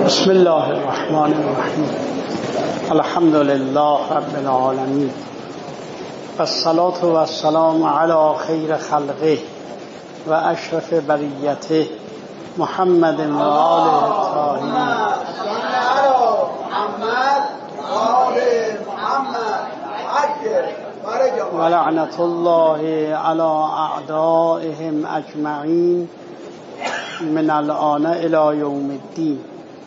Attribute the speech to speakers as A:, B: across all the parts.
A: بسم الله الرحمن الرحیم. الحمد لله رب العالمین و الصلاة و السلام علی خیر خلقه و اشرف بریته محمد و آله الطاهرین و لعنت الله علی اعدائهم اجمعین من الآن الی یوم الدین.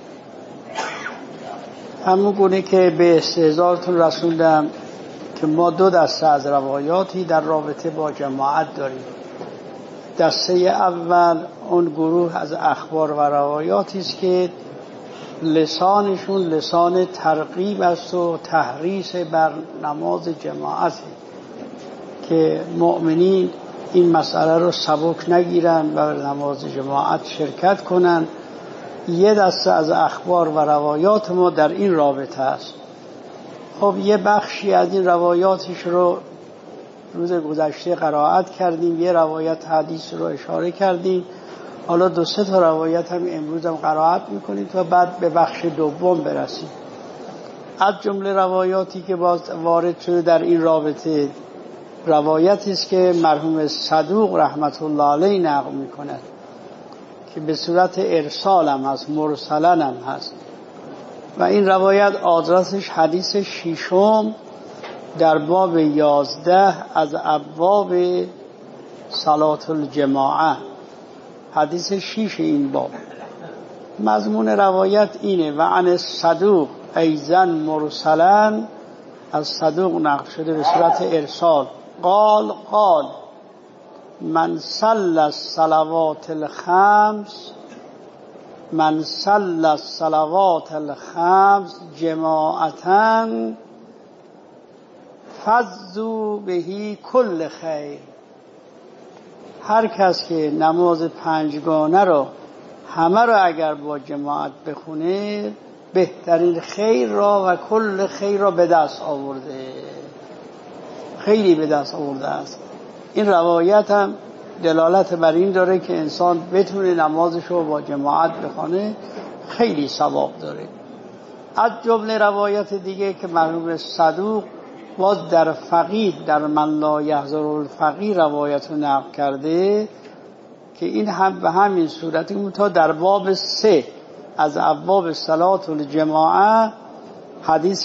A: همون گونه که به استحضارتون رسوندم که ما دو دسته از روایاتی در رابطه با جماعت داریم. دسته اول اون گروه از اخبار و روایاتی است که لسانشون لسان ترغیب است و تحریص بر نماز جماعت، که مؤمنین این مسئله رو سبک نگیرن و بر نماز جماعت شرکت کنن. یه دسته از اخبار و روایات ما در این رابطه است. خب یه بخشی از این روایاتش رو روز گذشته قرائت کردیم، یه روایت حدیث رو اشاره کردیم، حالا دو سه تا روایت هم امروز هم قرائت میکنیم تا بعد به بخش دوم برسیم. از جمله روایاتی که باز وارد شده در این رابطه روایتی است که مرحوم صدوق رحمت الله علیه نقل میکند که به صورت ارسال هم هست، مرسلن هم هست، و این روایت آدرسش حدیث ششم در باب 11 از ابواب صلات الجماعه، حدیث 6 این باب. مضمون روایت اینه: و عن صدوق ایضا مرسلن، از صدوق نقل شده به صورت ارسال، قال من صلى الصلوات الخمس جماعة فضوا به کل خیر. هر کس که نماز پنجگانه رو همه رو اگر با جماعت بخونه بهترین خیر را و کل خیر را به دست آورده، خیلی به دست آورده است. این روایت هم دلالت بر این داره که انسان بتونه نمازش رو با جماعت بخونه، خیلی ثواب داره. از جمله روایت دیگه که مرحوم صدوق باز در فقیه، در من لا یحضر الفقیه روایت رو نقل کرده که این هم به همین صورتی تا در باب 3 از ابواب صلات الجماعه، حدیث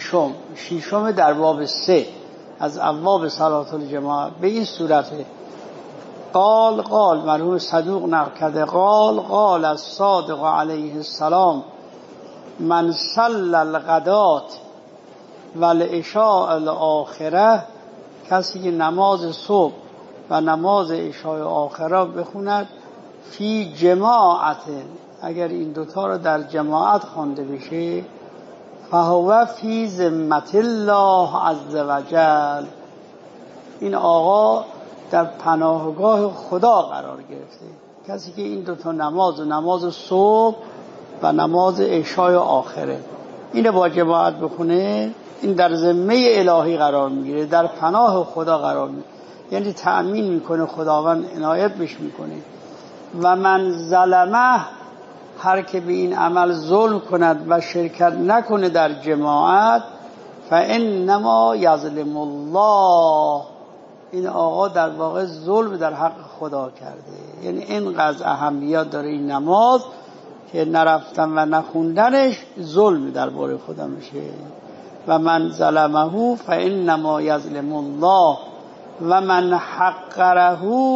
A: ششم در باب 3 از ابواب صلات الجماعه به این صورته. قال مرحوم صدوق نقل کرده، قال الصادق علیه السلام من صلى الغداة والعشاء الاخره، کسی که نماز صبح و نماز عشای آخره بخوند فی جماعت، اگر این دوتا رو در جماعت خوانده بشه، فهو فی ذمة الله عز وجل، این آقا در پناهگاه خدا قرار گرفته. کسی که این دوتا نماز صبح و نماز عشای آخره اینو با جماعت بخونه، این در ذمه الهی قرار میگیره، در پناه خدا قرار میگیره، یعنی تأمین میکنه، خداوند عنایت بهش میکنه. و من ظلمه، هر که به این عمل ظلم کند و شرکت نکنه در جماعت، فانما یظلم الله، این آقا در واقع ظلم در حق خدا کرده. یعنی اینقدر اهمیت داره این نماز که نرفتن و نخوندنش ظلم درباره خدا میشه. و من ظلمه فانما یظلم الله و من حقره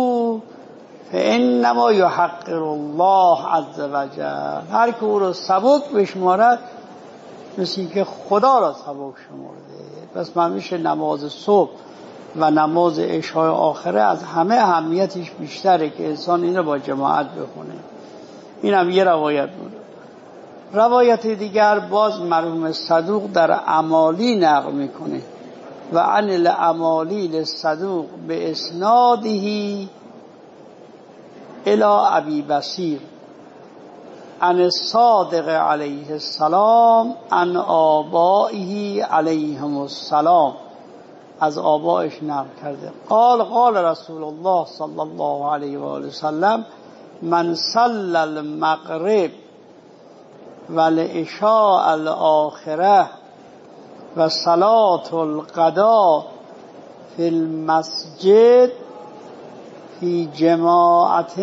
A: فانما یحقر الله عز وجل، هر که او رو سبک بشمارد مثل این که خدا را سبک شمرده. پس من میشه نماز صبح و نماز عشای آخره از همه اهمیتش بیشتره که انسان این رو با جماعت بخونه. این هم یه روایت بود. روایت دیگر باز مرحوم صدوق در اعمالی نقل میکنه، و عن الاعمالی للصدوق به اسناده الى ابی بصیر عن الصادق علیه السلام عن آبائه علیهم السلام، از آبائش نقل کرده. قال رسول الله صلی الله علیه و آله وسلم من صلى المغرب والعشاء الاخره و صلاة الغداء فی المسجد فی جماعت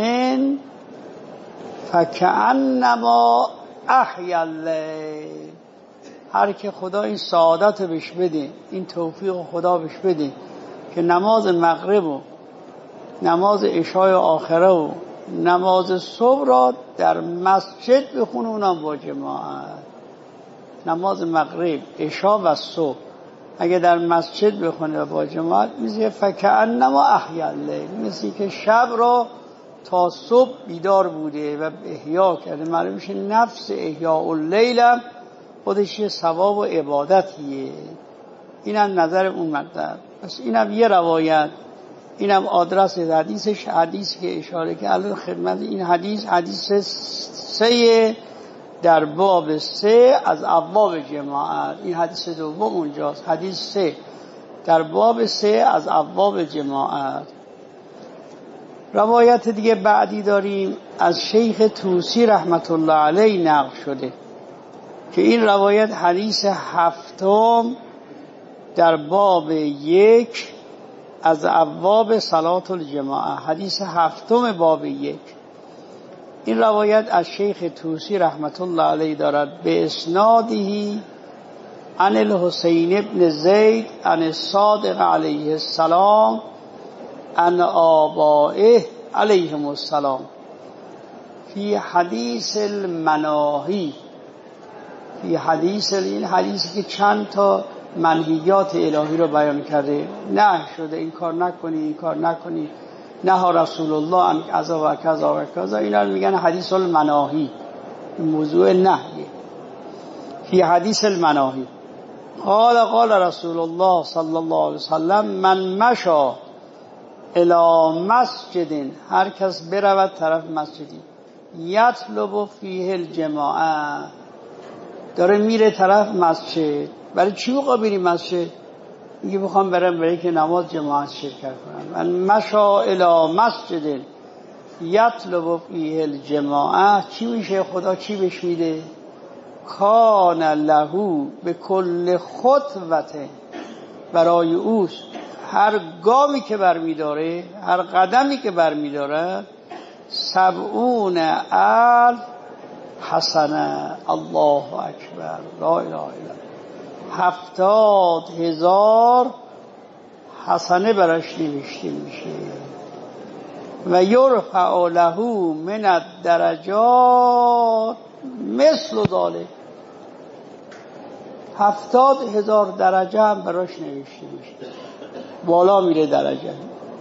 A: فکأنما احیا اللیل. هر که خدا این سعادت بهش بده، این توفیق خدا بهش بده که نماز مغرب و نماز عشای آخره و نماز صبح را در مسجد بخونه، اونم با جماعت. نماز مغرب، عشا و صبح اگه در مسجد بخونه با جماعت، میشه فکأنما احیا اللیل، مثل که شب را تا صبح بیدار بوده و احیا کرده. معلوم میشه نفس احیاء اللیل هم خودش یه ثواب و عبادتیه. اینم نظر اون مطلب. پس اینم یه روایت، اینم آدرس حدیثش، حدیثی که اشاره که الان خدمت این حدیث 3 در باب 3 از ابواب جماعت. این حدیث دوم اونجاست، حدیث 3 در باب 3 از ابواب جماعت. روایت دیگه بعدی داریم از شیخ طوسی رحمت الله علیه نقل شده که این روایت حدیث 7 در باب 1 از ابواب صلاة الجماعه، حدیث 7 باب 1. این روایت از شیخ طوسی رحمت الله علیه دارد به اسناده عن الحسین ابن زید عن الصادق علیه السلام عن آبائه علیهم السلام فی حدیث المناهی. فی حدیث، این حدیثی که چند تا منهیات الهی رو بیان کرده، نه شده این کار نکنی، این کار نکنی، نه رسول الله عن کذا و کذا و کذا، اینا رو میگن حدیث المناهی. موضوع نهیه. فی حدیث المناهی قال رسول الله صلی الله علیه وسلم من مشى الی مسجد، هر کس برود طرف مسجدی، یطلب فیه الجماعه، داره میره طرف مسجد. برای چی بخواه بری مسجد؟ میگه بخوام برم برای که نماز جماعت شرکت کنم. من مشا الی مسجد یطلب فیه الجماعه، چی میشه؟ خدا چی بهش میده؟ کان له به کل خطوت، برای اوست هر گامی که برمیداره، هر قدمی که برمیداره، 70,000 حسنه. الله اکبر، لا اله الا الله. 70,000 حسنه براش نوشته میشه. و یرفع له من الدرجات مثل ذلك، 70,000 درجه هم براش نوشته میشه، بالا میره درجه.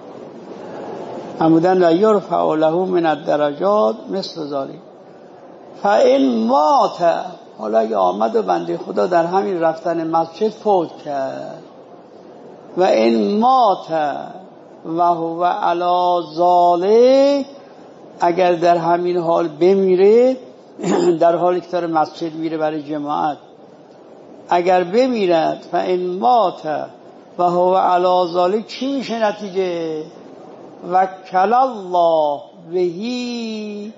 A: عمودن و یرفع له من الدرجات مثل ذلك. فإن مات، حالا اگه آمد و بنده خدا در همین رفتن مسجد فوت کرد، و این مات و هو علی ذلک، اگر در همین حال بمیره، در حالی که داره مسجد میره برای جماعت، اگر بمیرد، فإن مات و هو علی ذلک، چی میشه نتیجه؟ وکل الله بهی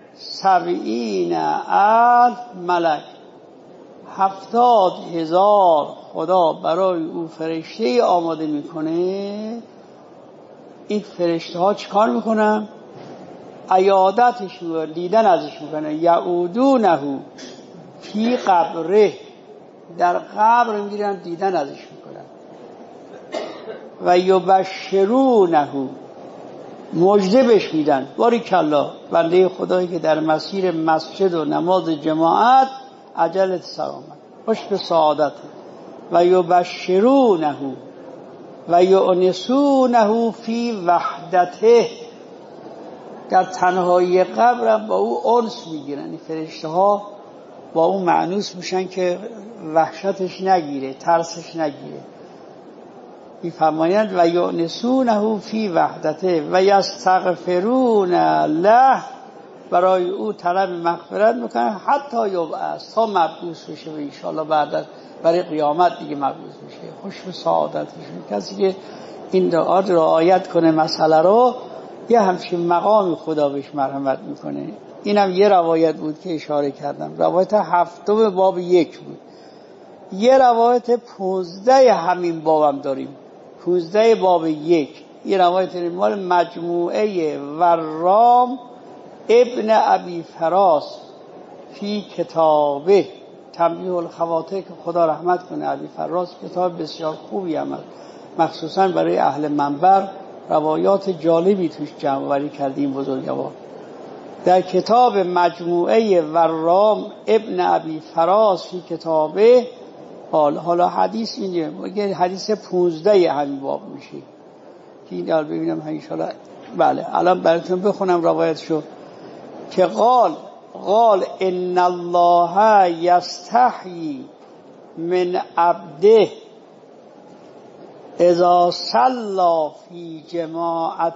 A: 70,000 ملک، 70,000 خدا برای او فرشته آماده میکنه. این فرشته ها چیکار میکنن؟ عیادتش میکنن، دیدن ازش میکنن. یعودونه فی قبره، در قبر میرن دیدن ازش میکنن. و یبشرونه، مژده بهش میدن. باریکالله، بنده خدایی که در مسیر مسجد و نماز جماعت عجلت سلامت، خوش به سعادت. و یبشرونه و یؤنسونه فی وحدته، در تنهایی قبرم با او انس میگیرن. این فرشته ها با او مأنوس میشن که وحشتش نگیره، ترسش نگیره. میفرمایند و یؤنسونه فی وحدته و یستغفرون له، برای او طلب مغفرت میکنن حتی یبعث، تا مبعوث بشه و انشاءالله بعد برای قیامت دیگه مبعوث بشه. خوش به سعادتش. کسی که این رعایت کنه مسئله رو، یه همچین مقام خدا بهش مرحمت میکنه. اینم یه روایت بود که اشاره کردم، روایت 7 باب 1 بود. یه روایت 15 همین بابم داریم، 15 باب 1. یه روایت مال مجموعه ورام ابن ابی فراس فی کتابه تنبیه الخواطر، که خدا رحمت کنه ابی فراس کتاب بسیار خوبی عمل، مخصوصا برای اهل منبر روایات جالبی توش جمع‌آوری کردیم بزرگوار. در کتاب مجموعه ورام ابن ابی فراس فی کتابه، حالا حدیث اینه، حدیث 15 همین باب میشه که این دار ببینم انشاءالله. بله الان براتون بخونم روایتشو که قال ان الله یستحیی من عبده اذا صلى فی جماعت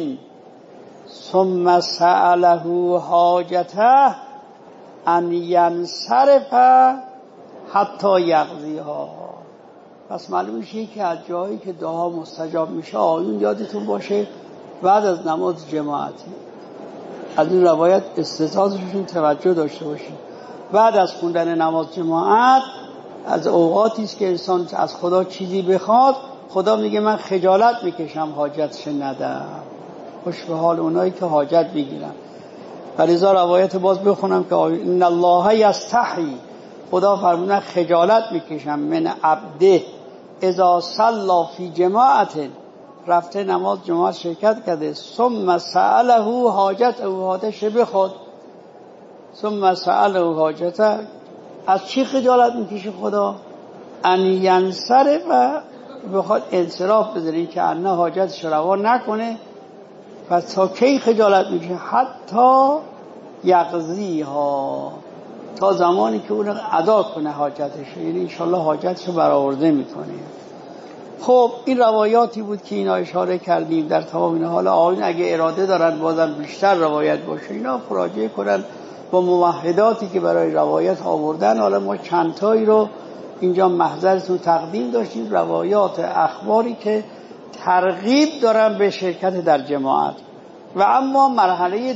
A: ثم سأله حاجته ان ینصرف حتی یقضیها. پس معلوم میشه که از جایی که دعا مستجاب میشه آیون یادتون باشه بعد از نماز جماعتی. از این روایت استثاثشون توجه داشته باشید. بعد از خوندن نماز جماعت از اوقاتی است که انسان از خدا چیزی بخواد، خدا میگه من خجالت میکشم حاجتش ندم. خوش به حال اونایی که حاجت بگیرن. فلذا روایت باز بخونم که ان الله یستحی، خدا فرمودن خجالت میکشم من عبده اذا صلى فی جماعت، رفته نماز جماعت شرکت کرده، ثم سأله حاجته، حاجتش بخواد، ثم سأله حاجته، از چی خجالت میکشه خدا؟ ان ینصرف، بخواد انصراف بذاره که انه حاجتش روا نکنه. پس تا کی خجالت میکشه؟ حتی یقضیها، تا زمانی که اون ادا کنه حاجتش، یعنی انشالله حاجتش برآورده میکنه. خب این روایاتی بود که اینا اشاره کردیم در تمام اینا. حالا آقایون اگه اراده دارن بازم بیشتر روایت باشه اینا مراجعه کنن با موحداتی که برای روایت آوردن. حالا ما چند تایی رو اینجا محضرتون تقدیم داشتیم، روایات اخباری که ترغیب دارن به شرکت در جماعت. و اما مرحله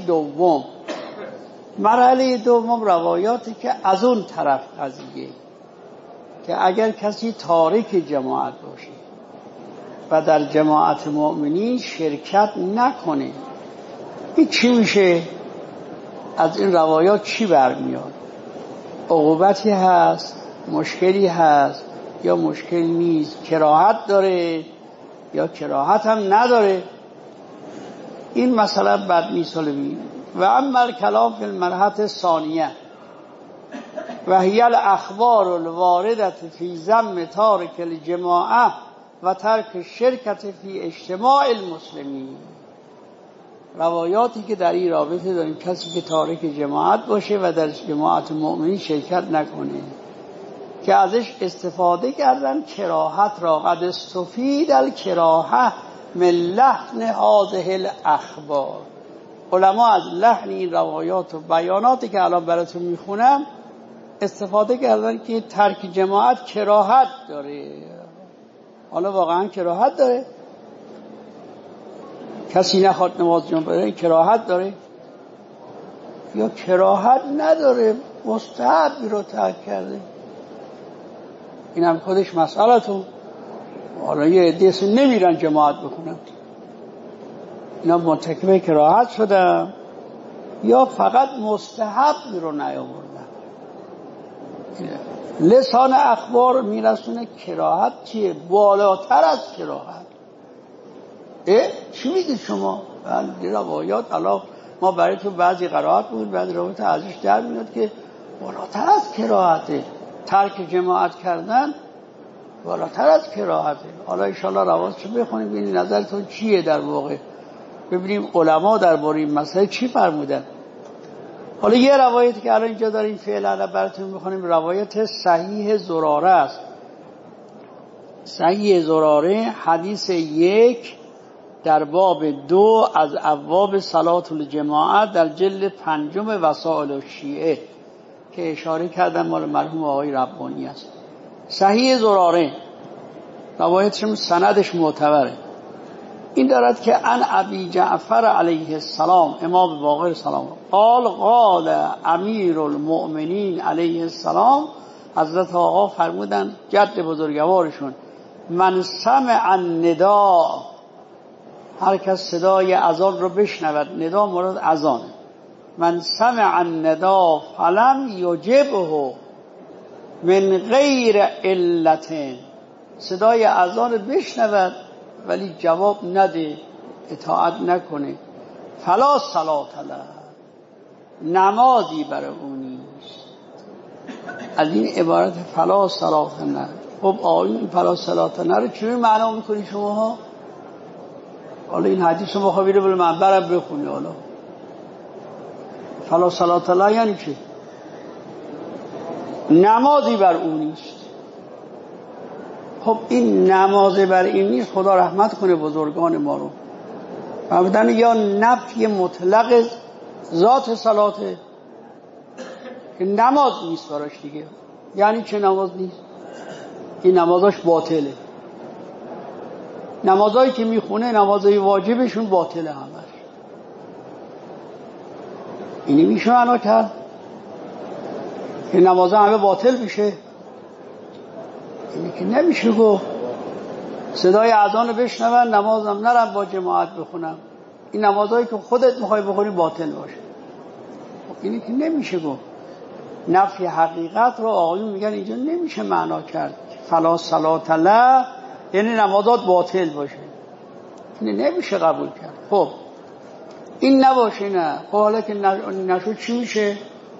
A: دوم روایاتی که از اون طرف قضیه، که اگر کسی تارک جماعت باشه و در جماعت مؤمنین شرکت نکنه، این چی میشه؟ از این روایات چی برمیاد؟ عقوبتی هست، مشکلی هست یا مشکل نیست، کراهت داره یا کراهت هم نداره؟ این مسئله بد نیست. و اما الکلام فی المرحله الثانیه و هی الاخبار الوارده فی ذم تارک الجماعه و ترک شرکت فی اجتماع المسلمین، روایاتی که در این رابطه داریم کسی که تارک جماعت باشه و در جماعت مؤمنین شرکت نکنه، که ازش استفاده کردن کراهت را. قد استفید الکراهه من لحن هذه الاخبار، علما از لحن این روایات و بیاناتی که الان براتون میخونم استفاده کردن که ترک جماعت کراهت داره. حالا واقعا کراهت داره؟ کسی نخواد نماز جمعه بره کراهت داره؟ یا کراهت نداره مستحبی رو ترک کرده؟ این هم خودش مسئله‌تون. حالا یه عده‌ای نمیرن جماعت بکنن، اینا مرتکب کراهت شدن یا فقط مستحب رو نیاوردن. لسان اخبار میرسونه کراهت چیه؟ بالاتر از کراهت. چی میگید شما؟ این روایات الان ما برای تو بعضی قرائت بود، بعضی روایات ازش در میاد که بالاتر از کراهته، ترک جماعت کردن بالاتر از کراهته. حالا انشالله روایتشو بخونیم ببینیم نظرتون چیه در واقع، ببینیم علما درباره این مسئله چی فرمودن. حالا یه روایتی که الان اینجا داریم فعلا براتون میخونیم، روایت صحیح زراره است. صحیح زراره حدیث 1 در باب 2 از ابواب صلات الجماعت در جلد 5 وسائل الشیعه که اشاره کردن مال مرحوم آقای ربانی است. صحیح زراره روایتش سندش معتبره. این دارد که ان ابی جعفر علیه السلام، امام باقر سلام، قال امیر المؤمنین علیه السلام، حضرت آقا فرمودن جد بزرگوارشون، من سمع النداء، هر کس صدای اذان رو بشنود، ندا مراد اذانه، من سمع النداء فلم یجبه من غیر علت، صدای اذان بشنود ولی جواب نده، اطاعت نکنه، فلا صلاة له، نمازی برای او نیست. از این عبارت فلا صلاة له. خب آیون فلا صلاة له رو چجوری معنا میکنی شما ها؟ حالا این حدیث رو مخابره بله منبرم بخونی، حالا فلا صلاة له یعنی چه؟ نمازی بر او نیست. خب این نماز بر این نیست، خدا رحمت کنه بزرگان ما رو، فرمودن یا نفی مطلق ذات صلاته که نماز نیست براش دیگه. یعنی چه نماز نیست؟ این نمازاش باطله، نمازایی که میخونه نمازای واجبشون باطله همش. اینی میشه معنا کرد که نمازا همه باطل میشه؟ اینی که نمیشه گفت. صدای اذان رو بشنون نمازم نرم با جماعت بخونم، این نمازهایی که خودت میخوای بخونی باطل باشه. اینی که نمیشه گفت. نفی حقیقت رو آقایون میگن اینجا نمیشه معنا کرد فلا صلاة له یعنی نمازات باطل باشه، این نمیشه قبول کرد. خب این نباشه، نه خب حالا که نشد چی میشه؟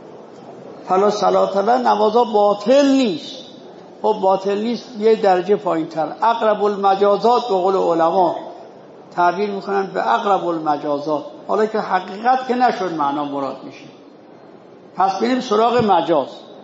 A: فلا صلاة له نمازات باطل نیست. خب باطل نیست یه درجه پایین تر، اقرب المجازات به قول علما تعبیر میکنن به اقرب المجازات. حالا که حقیقت که نشد معنا مراد میشه، پس بریم سراغ مجاز.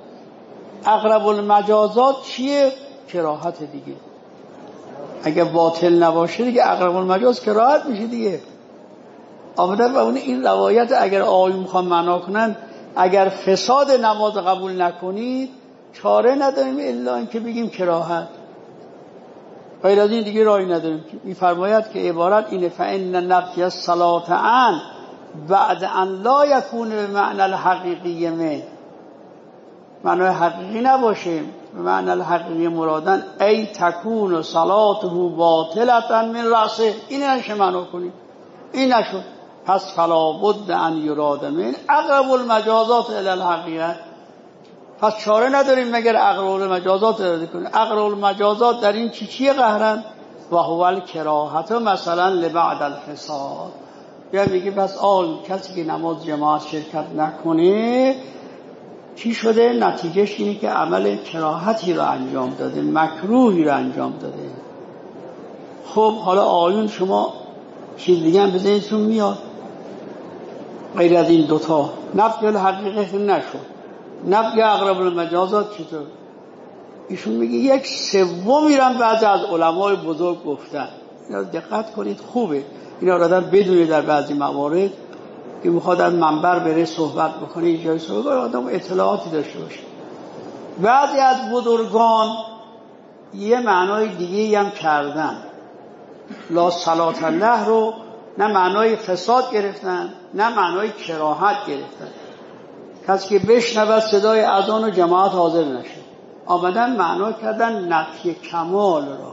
A: اقرب المجازات چیه؟ کراهت دیگه. اگه باطل نباشه دیگه اقرب المجاز کراهت میشه دیگه. آمدن و اون این روایت اگر آقایون میخوان معنا کنن، اگر فساد نماز قبول نکنید چاره نداریم الا اینکه بگیم کراهت، غیر از این دیگه راهی نداریم. میفرماید که عبارت اینه فإن نفی الصلاة عن بعد ان لا یکون به معنی الحقیقی، معنی حقیقی نباشه، به معنی الحقیقی مرادن ای تکون صلاته باطلة من رأسه، این نشه معنا کنیم، این نشد. پس فلا بد ان یراد من اقرب المجازات الی الحقیقه، پس چاره نداریم مگر اقرب المجازات اراده کنیم. اقرب المجازات در این چیه قهرن؟ و هو الکراهت مثلا لبعد الفساد. یا میگه پس کسی که نماز جماعت شرکت نکنه چی شده؟ نتیجهش اینه که عمل کراهتی رو انجام داده، مکروهی رو انجام داده. خب حالا آیون شما چیز دیگه هم بزنیدتون میاد غیر از این دوتا؟ نفی الحقیقه نشد، نفی اقرب المجازات چطور؟ ایشون میگه یک سومی رو بعضی از علمای بزرگ گفتن. اینا دقت کنید خوبه، اینا رو آدم بدونه در بعضی موارد که میخواد از منبر بره صحبت بکنه، یه جای صحبت آدم اطلاعاتی داشته باشه. بعضی از بزرگان یه معنای دیگه هم کردن، لا صلاة له رو نه معنای فساد گرفتن نه معنای کراهت گرفتن. کسی که بشنود صدای اذان و جماعت حاضر نشه، آمدن معنا کردن نفی کمال را.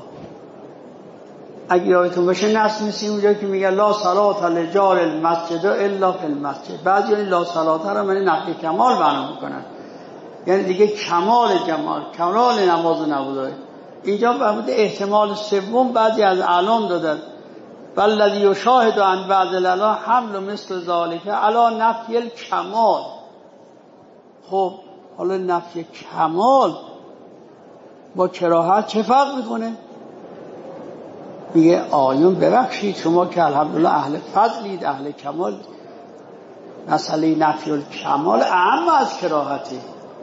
A: اگه یادتون باشه نص میسی اونجا که میگه لا صلاة لجار المسجد الا فی المسجد، بعضی یعنی لا صلاة را یعنی نفی کمال معنا میکنن، یعنی دیگه کمال جمال، کمال نماز و نبوده. اینجا فرموده احتمال سوم بعضی از اعلام دادن والذی یشاهد عن بعض الاعلام حمل مثل ذالک علی نفی الکمال. خب حالا نفی کمال با کراهت چه فرق میکنه؟ میگه آیون ببخشید شما که الحمدلله اهل فضلید، اهل کمال، مسئله نفی الکمال اعم از کراهته.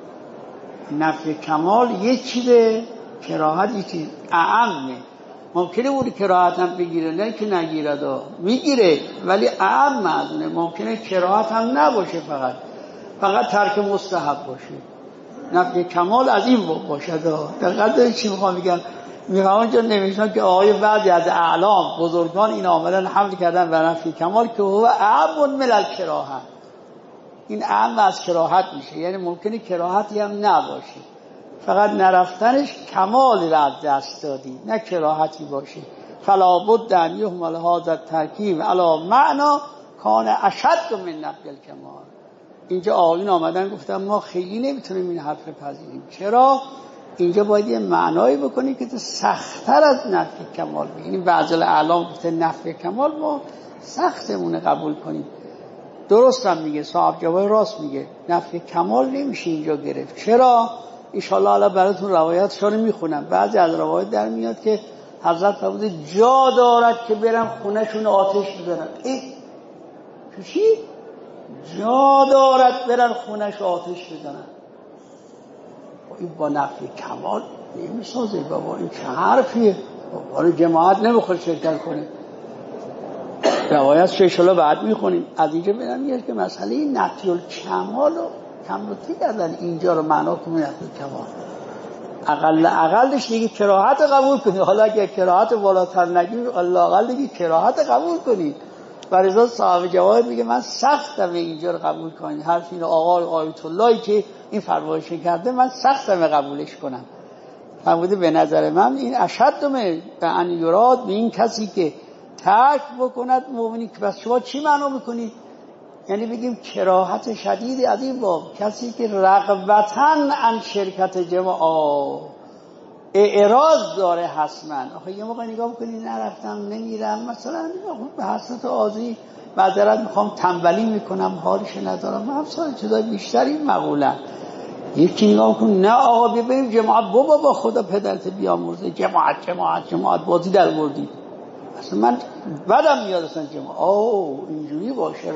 A: نفی کمال یه چیزه، کراهت یه چیز اعمه. ممکنه اون کراهت هم بگیره، نه که نگیره، میگیره ولی اعم از اونه. ممکنه کراهت هم نباشه، فقط ترک مستحب باشه. نفی کمال از این باشه. دقیقا داری چی میخوام بگم؟ میخوام اونجا نمیشن که آقای بعضی از اعلام بزرگان این آمدن حمل کردن و نفی کمال که هو اعم من الکراهه، این اعم از کراهت میشه، یعنی ممکنه کراهتی هم نباشه، فقط نرفتنش کمال را از دست دادی، نه کراهتی باشه. فلا بد ان یحمل هذا الترکیب علی معنا کان اشد من نفی الکمال. اینجا آقایون آمدن گفتن ما خیلی نمیتونیم این حرف پذیریم. چرا؟ اینجا باید یه معنایی بکنی که تو سخت‌تر از نفی کمال بگیم. بعضی اعلام گفته نفی کمال ما سختمونه قبول کنیم. درست هم میگه، صاحب جواب راست میگه، نفی کمال نمیشه اینجا گرفت. چرا؟ انشالله الان براتون روایتشون میخونم. بعضی از روایت در میاد که حضرت فرموده جا دارد که برم خونهشون آتش بزنن. چی؟ جا دارد برن خونهش آتش بزنن. این با نفی کمال نمیسازه بابا، این چه حرفیه؟ بابا جماعت نمیخواد شرکت کنه. روایت شیشالا بعد میخونیم. از اینجا برم میگه که مسئله نفی الکمال رو کمروتی کردن، اینجا رو معنا کنیم نفی کمال. اقلش دیگه کراهت قبول کنی. حالا اگه کراهت بالاتر نگیم اقل دیگه کراهت قبول کنی. برای صاحب جواب میگه من سختم اینجا رو قبول کنی. حرف این آقای آیت اللهی که این فرمایش کرده من سختم قبولش کنم. فرموده به نظر من این اشدمه به ان یراد، به این کسی که ترک بکند مؤمنی. که بس شما چی معنا میکنید؟ یعنی بگیم کراهت شدیدی از این باب، کسی که رغبتاً عن شرکت جماعه اعراض داره حتما. آخه یه موقع نگاه بکنی نرفتم نمیرم مثلا به حسرت آزی معذرت میخوام تنبلی میکنم حالش ندارم مثلا چیزای بیشتری مقوله. یکی نگاه کن نه آقا ببینیم جماعت با خدا پدرت بیامرزه جماعت بازی در بردی. اصلا من بدم میاد اصلا جماعت اینجوری باشه.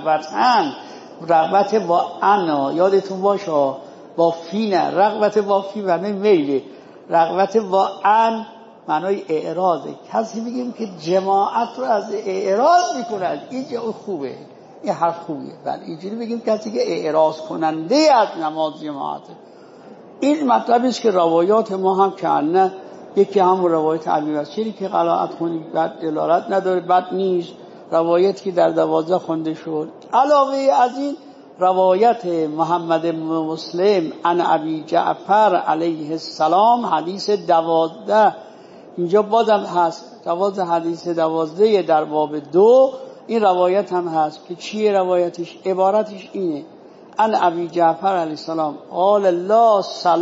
A: رغبت با انا یادتون باشه با فی نه، رغبت با فی معنی میله، رغبت با ان معنای اعراضه. کسی بگیم که جماعت رو از اعراض میکنه اینجا خوبه، این حرف خوبیه. بله اینجوری بگیم کسی که اعراض کننده از نماز جماعته. این مطلبی است که روایات ما هم کنه یکی هم روایت ابی بصیری که قرائت خونی بد دلالت نداره، بد نیست، روایتی که در 12 خونده شد. علاوه از این روایت محمد مسلم عن ابی جعفر علیه السلام حدیث 12 اینجا بازم هست، 12 حدیث 12 در باب 2 این روایت هم هست که چیه روایتش؟ عبارتش اینه: عن ابی جعفر علیه السلام قال لا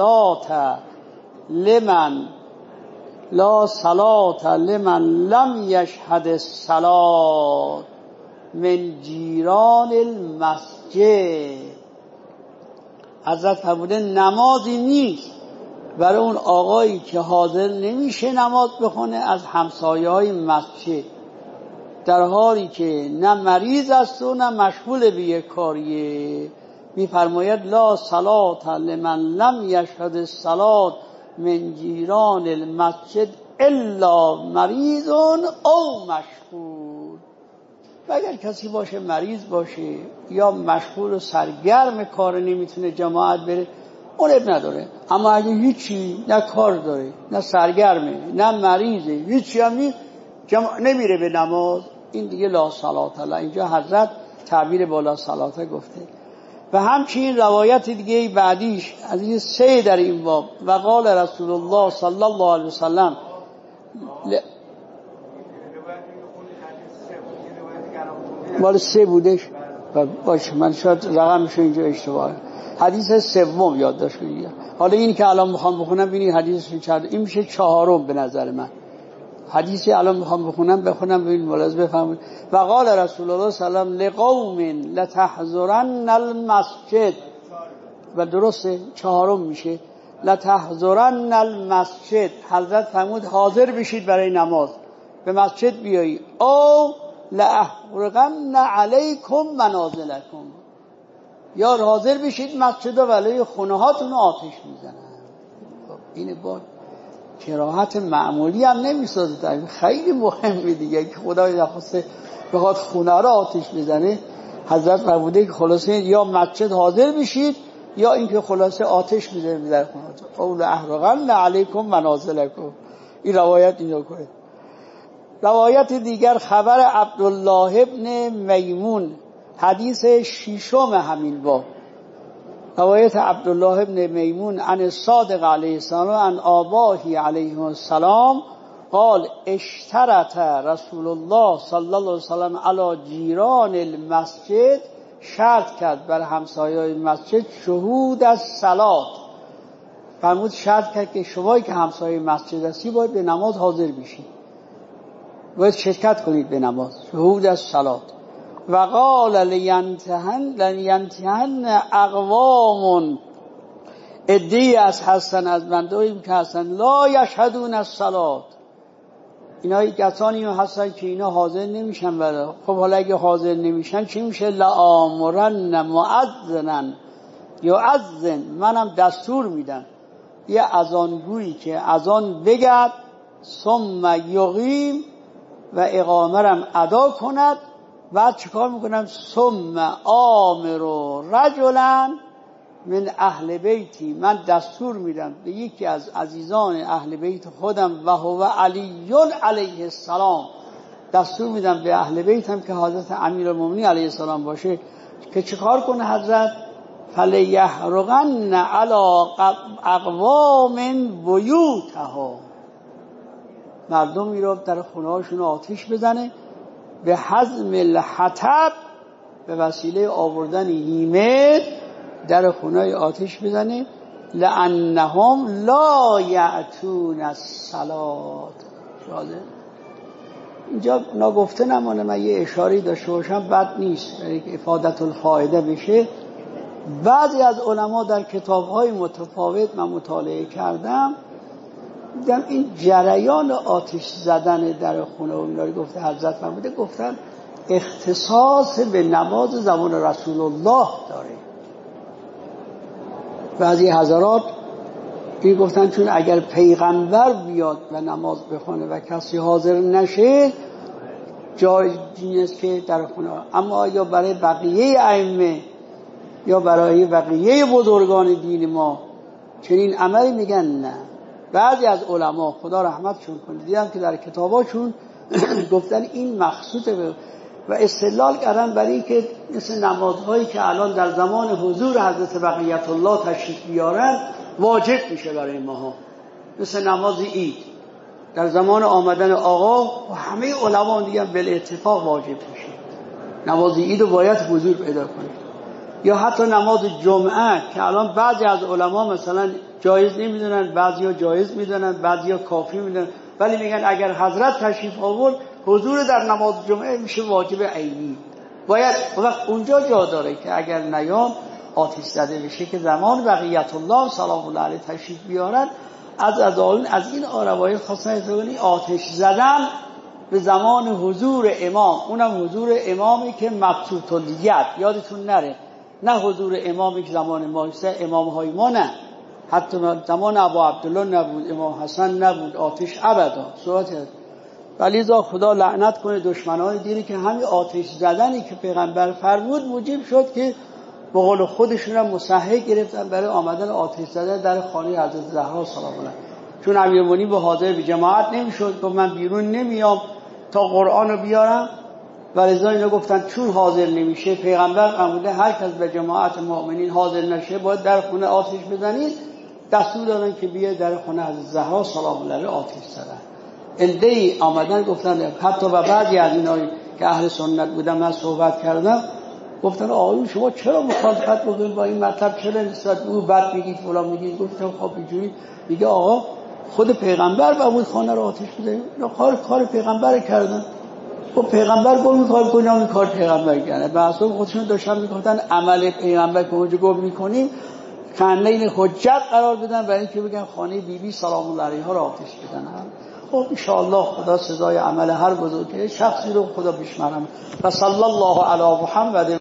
A: صلاة لمن لم يشهد الصلاة من جیران المسجد. حضرت فرموده نمازی نیست برای اون آقایی که حاضر نمیشه نماز بخونه از همسایه های مسجد، در حالی که نه مریض است و نه مشغول به یک کاریه. میفرماید لا صلاة لمن لم یشهد الصلاة من جیران المسجد الا مریض او مشغول. و اگر کسی باشه مریض باشه یا مشغول و سرگرم کار نمیتونه جماعت بره اون اب نداره. اما اگه هیچی نه کار داره نه سرگرمه نه مریضه هیچی هم نیست نمیره به نماز، این دیگه لا صلاة له. اینجا حضرت تعبیر با لا صلاة گفته. و همچنین روایت دیگه بعدیش از این 3 در این باب و قال رسول الله صلی الله علیه وسلم مال 3 بودش باشه، من شاید رقمش اینجا اشتباهه، حدیث 3 یاد داشت کنید. حالا این که الان میخوام بخونم ببینید حدیثش چند، این میشه 4 به نظر من. حدیثی الان میخوام بخونم ببین ملاحظه بفهمید. و قال رسول الله صلی الله علیه و لقوم لتحضرن المسجد، و درسته 4 میشه لتحضرن المسجد. حضرت فرمود حاضر بشید برای نماز، به مسجد بیایید. او لاحرقن علیکم منازلکم، یا حاضر بشید مسجد و علی خونه هاتون آتش میزنن. این با کراهت معمولی هم نمیسازه، خیلی مهمه دیگه که خدای نخواسته بخواد خونه رو آتش بزنه. حضرت فرموده که خلاصه یا مسجد حاضر بشید یا اینکه خلاصه آتش میزنه در خونه هاتون. او لاحرقن علیکم منازلکم، این روایت اینو کنه. روایت دیگر خبر عبدالله ابن میمون، حدیث ششم همین باب. روایت عبدالله ابن میمون عن الصادق علیه السلام عن آبائه علیه السلام قال اشترط رسول الله صلی الله علیه وسلم علی جیران المسجد، شرط کرد بر همسایه‌های مسجد شهود از صلات. فرمود شرط کرد که شمایی که همسایه مسجد هستی باید به نماز حاضر بشید، باید شرکت کنید به نماز، شهود از صلات. و قال لینتهن اقوام، عده‌ای هستن از بنده‌ای که هستن لا یشهدون الصلات، اینا کسانی هستن که اینا حاضر نمیشن. برای خب حالا اگه حاضر نمیشن چی میشه؟ لآمرن مؤذنا یؤذن، منم دستور میدم یه اذانگویی که اذان بگد، ثم یقیم و اقامرم ادا کند. بعد چیکار میکنم؟ ثم آمر رجلا من اهل بیتی، من دستور میدم به یکی از عزیزان اهل بیت خودم و هو علی علیه السلام، دستور میدم به اهل بیتم که حضرت امیرالمومنین علیه السلام باشه، که چیکار کنه حضرت؟ فلیحرقن علی اقوام بیوتها، مردمی رو در خونه هاشون آتش بزنه، به حزم الحطب، به وسیله آوردن هیمه در خونه آتش بزنه، لانهم لا یأتون الصلات. شاده اینجا نگفته نمانه، من یه اشاری داشته باشم بد نیست، یعنی افادت الفائده بشه. بعضی از علما در کتاب‌های متفاوت من مطالعه کردم، دیدم این جریان آتش زدن در خونه و اینا رو گفته حضرت فرموده، گفتن اختصاص به نماز زمان رسول الله داره. بعضی حضرات این گفتن چون اگر پیغمبر بیاد و نماز بخونه و کسی حاضر نشه جای نیست که در خونه. اما یا برای بقیه ائمه یا برای بقیه بزرگان دین ما چنین عملی میگن نه. بعضی از علما خدا رحمتشون کنه دیدم که در کتاباشون گفتن این مخصوصه و استدلال کردن برای که مثل نمازهایی که الان در زمان حضور حضرت بقیت الله تشریف بیارن واجب میشه برای ماها، مثل نماز عید در زمان آمدن آقا و همه علما دیگه بالاتفاق واجب میشه، نماز عید رو باید حضور پیدا کنید. یا حتی نماز جمعه که الان بعضی از علما مثلا جایز نمیدونن، بعضیا جایز میدونن، بعضیا کافی میدونن، ولی میگن اگر حضرت تشریف آورد حضور در نماز جمعه میشه واجب عینی، باید وقت اونجا جا داره که اگر نیام آتش زده بشه، که زمان بقیت الله سلام الله علیه تشریف بیارن. از این روایت خواستن اتفاقی آتش زدن به زمان حضور امام، اونم حضور امامی که مبسوط الید، یادتون نره، نه حضور امامی که زمان ما امامهای ما، نه حتی زمان ابا عبدالله نبود، امام حسن نبود، آتش ابدا صورت. ولی خدا لعنت کنه دشمنان دینی که همین آتش زدنی که پیغمبر فرمود موجب شد که به قول خودشون هم مصحح گرفتن برای آمدن آتش زدن در خانه حضرت زهرا سلام الله، چون امیرالمومنین به حاضر به جماعت نمیشد، گفت من بیرون نمیام تا قرآن رو بیارم. و لذا اینا گفتن چون حاضر نمیشه، پیغمبر فرموده هر کس به جماعت مؤمنین حاضر نشه باید در خونه آتش بزنید، دستور دادن که بیاد در خونه حضرت زهرا سلام الله علیها آتش زدن. عده‌ای آمدن گفتن، حتی و بعضی از اینایی که اهل سنت بودن من صحبت کردم گفتن آقایون شما چرا مخالفت بکنید با این مطلب، چرا نسبت به او بد میگید فلان میگید؟ گفتم خب اینجوری میگه آقا خود پیغمبر فرمود خانه رو آتش بزنید، کار پیغمبر کردن. خب پیغمبر گفت کار کنیم، این کار پیغمبر کرده، به اصلا خودشون داشتن میگفتن عمل پیغمبر که اونجا گفت میکنیم خنده این حجت قرار بدن برای اینکه بگن خانه بیبی سلام الله علیها رو آتش بزنن. خب ان شاء الله خدا سزای عمل هر بزرگی شخصی رو خدا بشمرم. و صلی الله علی محمد.